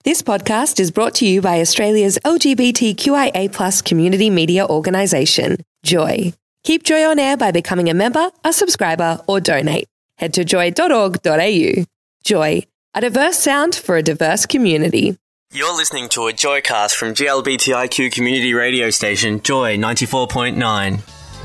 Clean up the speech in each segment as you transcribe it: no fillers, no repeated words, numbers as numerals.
This podcast is brought to you by Australia's LGBTQIA+ community media organisation, Joy. Keep Joy on air by becoming a member, a subscriber, or donate. Head to joy.org.au. Joy, a diverse sound for a diverse community. You're listening to a Joycast from GLBTIQ community radio station, Joy 94.9.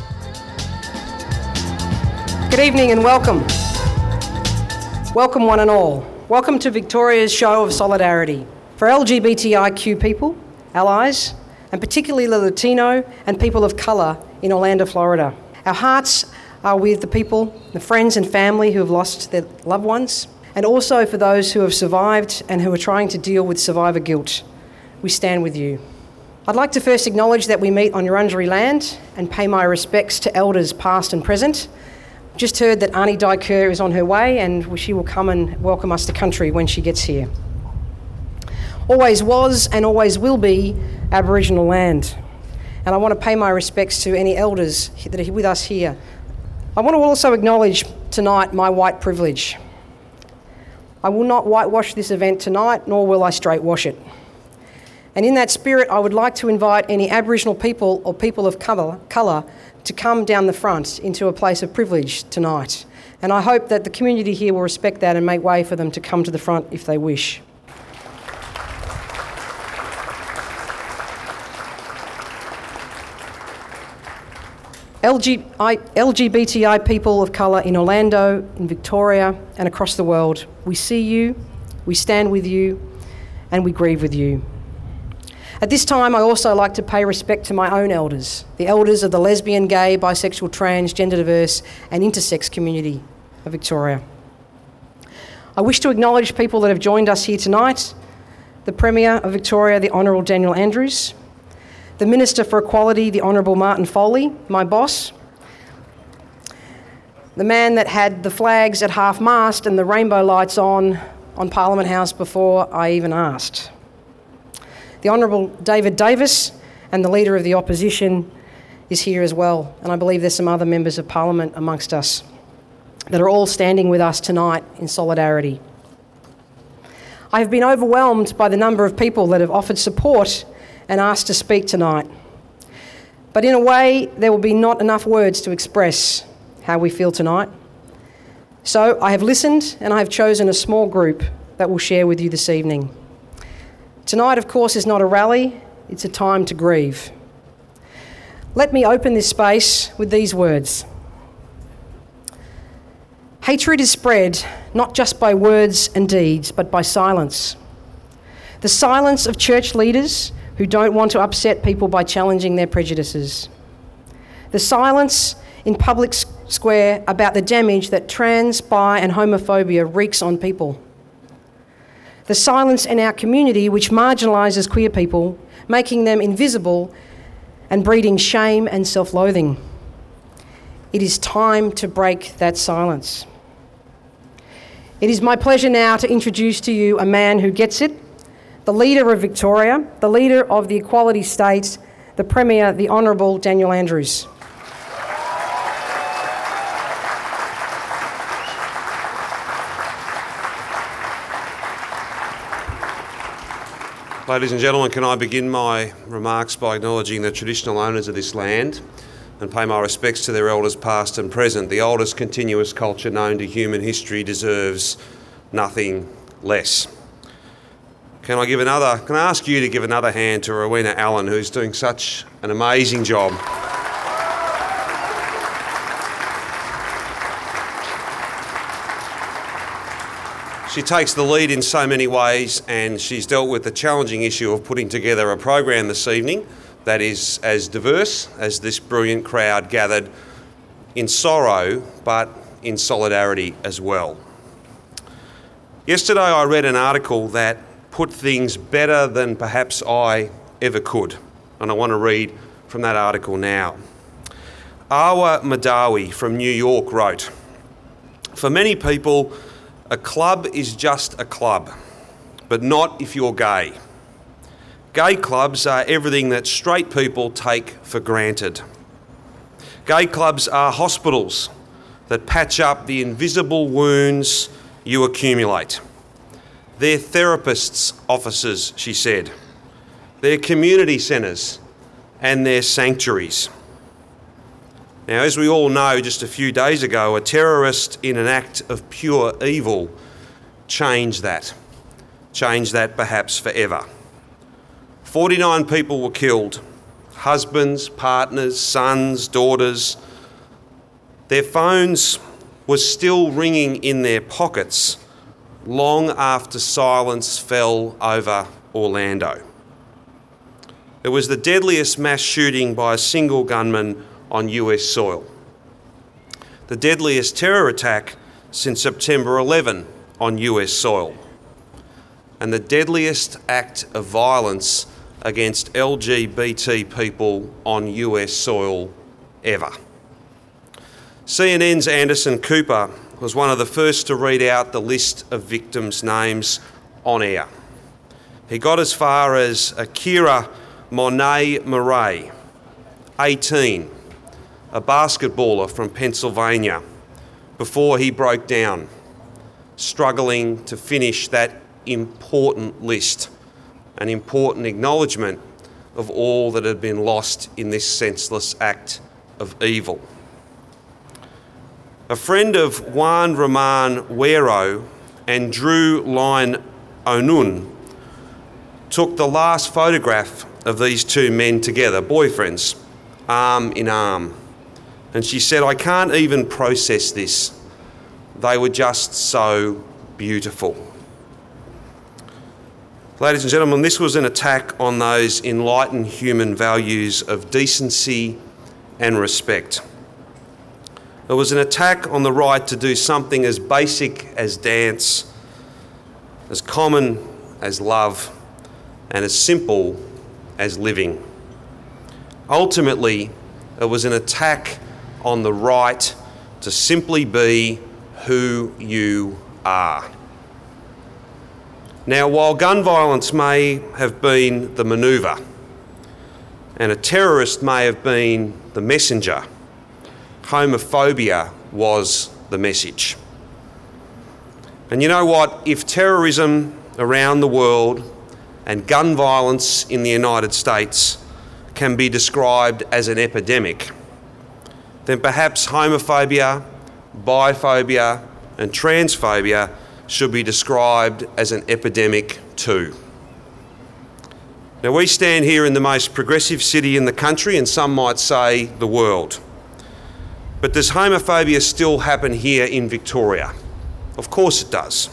Good evening and welcome. Welcome one and all. Welcome to Victoria's show of solidarity for LGBTIQ people, allies, and particularly the Latino and people of colour in Orlando, Florida. Our hearts are with the people, the friends and family who have lost their loved ones, and also for those who have survived and who are trying to deal with survivor guilt. We stand with you. I'd like to first acknowledge that we meet on Wurundjeri land and pay my respects to elders past and present. Just heard that Arnie Diker is on her way and she will come and welcome us to country when she gets here. Always was and always will be Aboriginal land. And I want to pay my respects to any elders that are with us here. I want to also acknowledge tonight my white privilege. I will not whitewash this event tonight, nor will I straightwash it. And in that spirit, I would like to invite any Aboriginal people or people of colour to come down the front into a place of privilege tonight. And I hope that the community here will respect that and make way for them to come to the front if they wish. LGBTI people of colour in Orlando, in Victoria and across the world, we see you, we stand with you and we grieve with you. At this time, I also like to pay respect to my own elders, the elders of the lesbian, gay, bisexual, trans, gender diverse and intersex community of Victoria. I wish to acknowledge people that have joined us here tonight, the Premier of Victoria, the Honourable Daniel Andrews, the Minister for Equality, the Honourable Martin Foley, my boss, the man that had the flags at half-mast and the rainbow lights on Parliament House before I even asked. The Honourable David Davis and the Leader of the Opposition is here as well, and I believe there's some other members of Parliament amongst us that are all standing with us tonight in solidarity. I have been overwhelmed by the number of people that have offered support and asked to speak tonight. But in a way, there will be not enough words to express how we feel tonight. So I have listened and I have chosen a small group that will share with you this evening. Tonight, of course, is not a rally, it's a time to grieve. Let me open this space with these words. Hatred is spread not just by words and deeds, but by silence. The silence of church leaders who don't want to upset people by challenging their prejudices. The silence in public square about the damage that trans, bi and homophobia wreaks on people. The silence in our community which marginalises queer people, making them invisible and breeding shame and self-loathing. It is time to break that silence. It is my pleasure now to introduce to you a man who gets it, the leader of Victoria, the leader of the Equality State, the Premier, the Honourable Daniel Andrews. Ladies and gentlemen, can I begin my remarks by acknowledging the traditional owners of this land and pay my respects to their elders past and present. The oldest continuous culture known to human history deserves nothing less. Can I ask you to give another hand to Rowena Allen, who's doing such an amazing job. She takes the lead in so many ways, and she's dealt with the challenging issue of putting together a program this evening that is as diverse as this brilliant crowd gathered in sorrow, but in solidarity as well. Yesterday I read an article that put things better than perhaps I ever could, and I want to read from that article now. Awa Madawi from New York wrote, "For many people, a club is just a club, but not if you're gay. Gay clubs are everything that straight people take for granted. Gay clubs are hospitals that patch up the invisible wounds you accumulate. They're therapists' offices, she said. They're community centres and they're sanctuaries. Now, as we all know, just a few days ago, a terrorist in an act of pure evil changed that perhaps forever. 49 people were killed, husbands, partners, sons, daughters. Their phones were still ringing in their pockets long after silence fell over Orlando. It was the deadliest mass shooting by a single gunman on US soil. The deadliest terror attack since September 11 on US soil. And the deadliest act of violence against LGBT people on US soil ever. CNN's Anderson Cooper was one of the first to read out the list of victims' names on air. He got as far as Akira Monet Murray, 18, a basketballer from Pennsylvania, before he broke down, struggling to finish that important list, an important acknowledgement of all that had been lost in this senseless act of evil. A friend of Juan Roman Huero and Drew Line Onun took the last photograph of these two men together, boyfriends, arm in arm. And she said, "I can't even process this. They were just so beautiful." Ladies and gentlemen, this was an attack on those enlightened human values of decency and respect. It was an attack on the right to do something as basic as dance, as common as love, and as simple as living. Ultimately, it was an attack on the right to simply be who you are. Now, while gun violence may have been the manoeuvre, and a terrorist may have been the messenger, homophobia was the message. And you know what? If terrorism around the world and gun violence in the United States can be described as an epidemic, then perhaps homophobia, biphobia and transphobia should be described as an epidemic too. Now, we stand here in the most progressive city in the country, and some might say the world. But does homophobia still happen here in Victoria? Of course it does.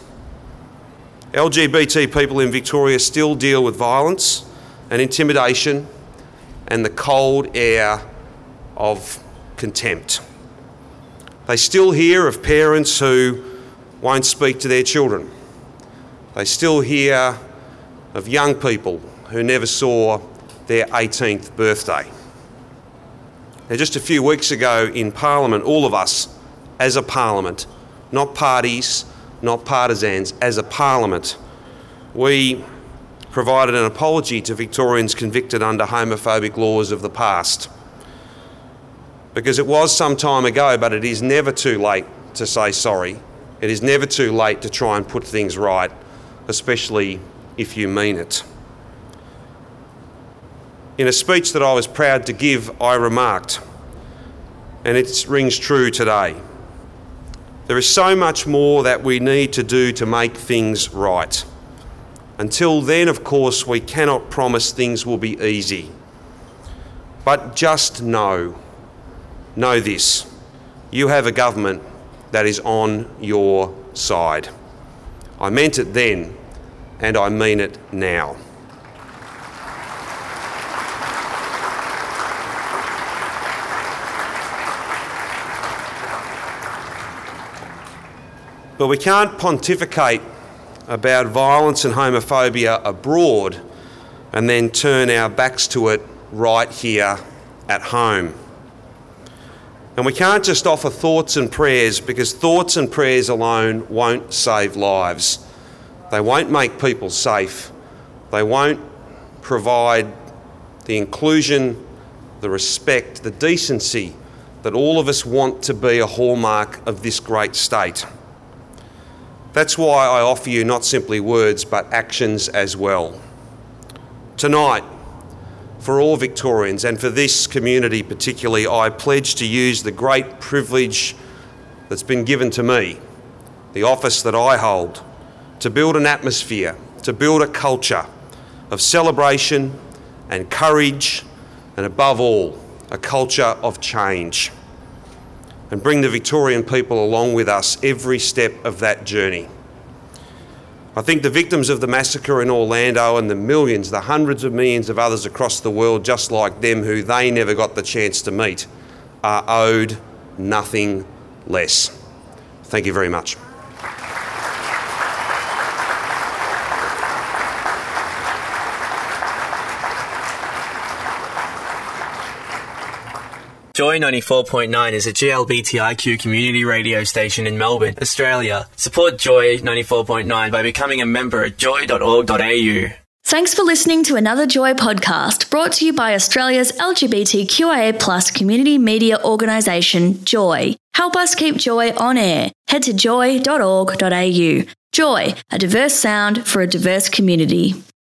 LGBT people in Victoria still deal with violence and intimidation and the cold air of contempt. They still hear of parents who won't speak to their children. They still hear of young people who never saw their 18th birthday. Now, just a few weeks ago in Parliament, all of us as a Parliament, not parties, not partisans, as a Parliament, we provided an apology to Victorians convicted under homophobic laws of the past. Because it was some time ago, but it is never too late to say sorry. It is never too late to try and put things right, especially if you mean it. In a speech that I was proud to give, I remarked, and it rings true today, there is so much more that we need to do to make things right. Until then, of course, we cannot promise things will be easy. But just know this, you have a government that is on your side. I meant it then, and I mean it now. But we can't pontificate about violence and homophobia abroad and then turn our backs to it right here at home. And we can't just offer thoughts and prayers, because thoughts and prayers alone won't save lives. They won't make people safe. They won't provide the inclusion, the respect, the decency that all of us want to be a hallmark of this great state. That's why I offer you not simply words but actions as well. Tonight, for all Victorians and for this community particularly, I pledge to use the great privilege that's been given to me, the office that I hold, to build an atmosphere, to build a culture of celebration and courage, and above all, a culture of change, and bring the Victorian people along with us every step of that journey. I think the victims of the massacre in Orlando and the millions, the hundreds of millions of others across the world just like them who they never got the chance to meet are owed nothing less. Thank you very much. Joy 94.9 is a GLBTIQ community radio station in Melbourne, Australia. Support Joy 94.9 by becoming a member at joy.org.au. Thanks for listening to another Joy podcast brought to you by Australia's LGBTQIA+ community media organisation, Joy. Help us keep Joy on air. Head to joy.org.au. Joy, a diverse sound for a diverse community.